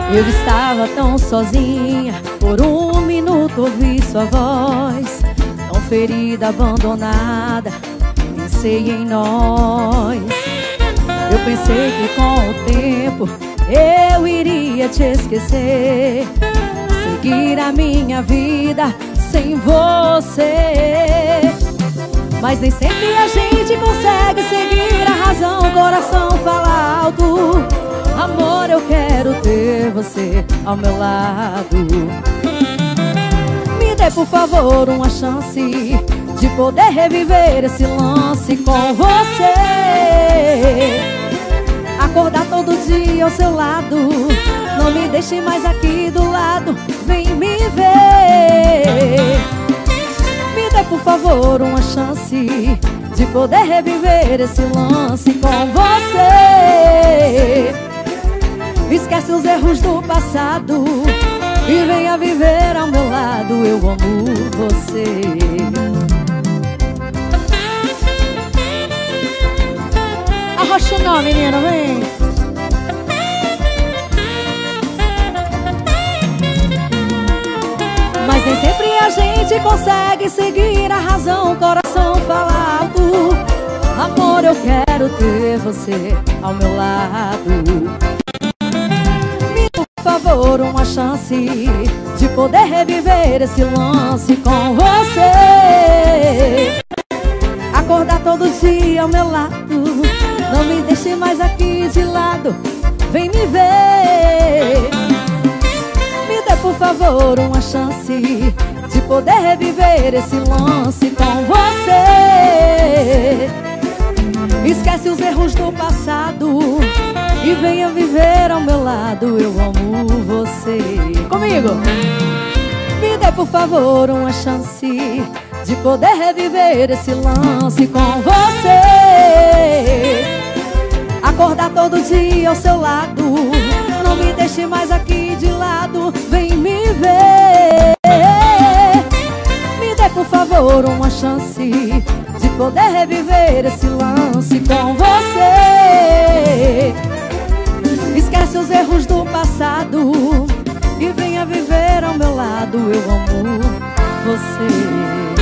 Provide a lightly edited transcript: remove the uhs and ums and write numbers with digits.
Eu estava tão sozinha, por um minuto ouvi sua voz. Tão ferida, abandonada, pensei em nós. Eu pensei que com o tempo eu iria te esquecer, seguir a minha vida sem você. Mas nem sempre a gente consegue seguir a razão. O coração fala alto: amor, eu quero ter você ao meu lado. Me dê, por favor, uma chance de poder reviver esse lance com você. Acordar todo dia ao seu lado, não me deixe mais aqui do lado, vem me ver. Me dê, por favor, uma chance de poder reviver esse lance com você. Esquece os erros do passado e venha viver ao meu lado, eu amo você. Arrocha o nome, menina, vem. Mas nem sempre a gente consegue seguir a razão. O coração fala alto: amor, eu quero ter você ao meu lado. Me dê, por favor, uma chance de poder reviver esse lance com você. Acordar todo dia ao meu lado, não me deixe mais aqui de lado, vem me ver. Me dê, por favor, uma chance de poder reviver esse lance com você. Esquece os erros do passado e venha viver ao meu lado, eu amo você. Comigo! Me dê, por favor, uma chance de poder reviver esse lance com você. Acordar todo dia ao seu lado, não me deixe mais aqui de lado, vem me ver. Me dê, por favor, uma chance de poder reviver esse lance com você. Esquece os erros do passado e venha viver ao meu lado, eu amo você.